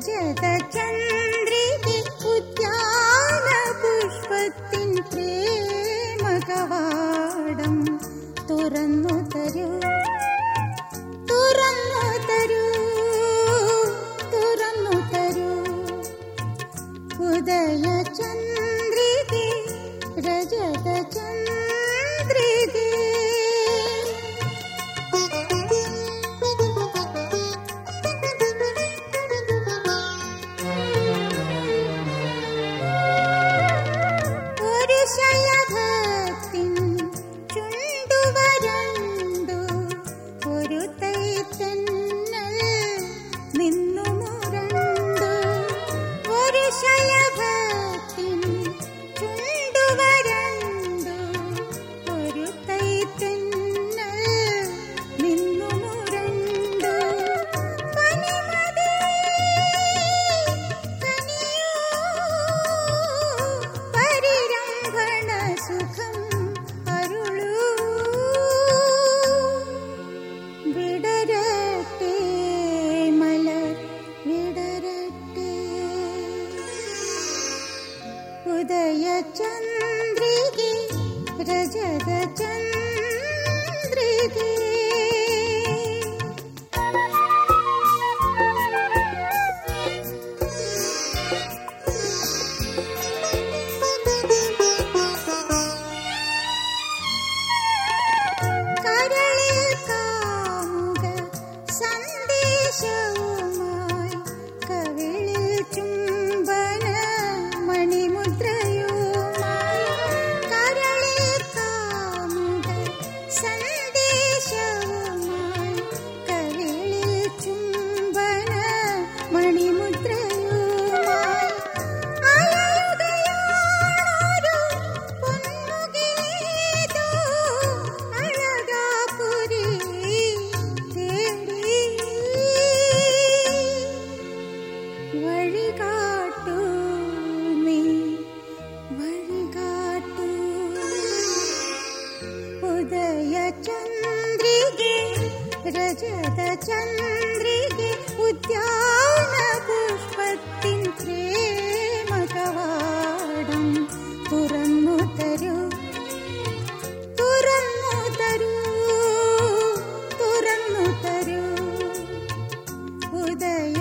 രജത ചന്ദ്രികെ ഉദ്യാന പുഷ്പത്തിൻ പ്രേമ കവാടം തുറന്നു തരൂ, തുറന്നു തരൂ, തുറന്നു തരൂ. ഉദയ ചന്ദ്രികെ രജത ചന്ദ്രികെ. ഒരു ശലഭത്തിൻ ചുണ്ടുവരണ്ടു, ഒരു തൈത്തന്നൽ നിന്നു മുരണ്ടു. ഒരു ശലഭത്തിൻ ചുണ്ടുവരണ്ടു, ഒരു തൈത്തന്നൽ നിന്നു മുരണ്ടു. പനിമതി കനിയൂ, പരിരംഭണ സുഖം അരുളൂ. വിടരട്ടെ മലർ വിടരട്ടെ. ഉദയ ചന്ദ്രികെ രജത ചന്ദ്രികെ. കരളിൽ കാമുക സന്ദേശവുമായി, കവിളിൽ ചുംബന മണിമുദ്രയുമായി. കരളിൽ കാമുക സന്ദേശവുമായി, കവിളിൽ ചുംബന മണിമുദ്രയുമായി. അലയുകയാണൊരു പൊന്മുഖേതോ അഴകാപുരി തേടി. വഴികാട്ടൂ നീ, വഴികാട്ടൂ. ഉദയ ചന്ദ്രികെ രജത ചന്ദ്രികെ ഉദ്യാന പുഷ്പത്തിൻ പ്രേമ കവാടം തുറന്നു തരൂ, തുറന്നു തരൂ, തുറന്നു തരൂ. ഉദയ